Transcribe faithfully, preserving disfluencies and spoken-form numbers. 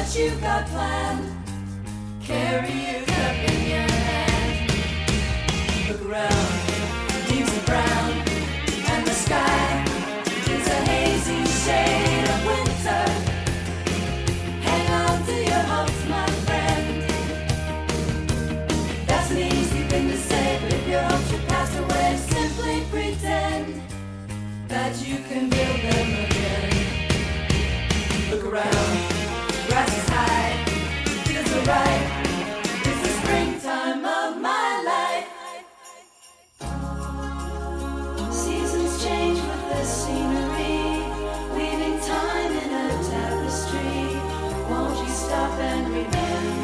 what you've got planned. Carry your cup in your hand. Look around, leaves are brown, and the sky is a hazy shade of winter. Hang on to your hopes, my friend. That's an easy thing to say, but if your hopes should pass away, simply pretend that you can build them again. Look around, grass is high, fields are ripe. It's the springtime of my life. Seasons change with the scenery, weaving time in a tapestry. Won't you stop and remember?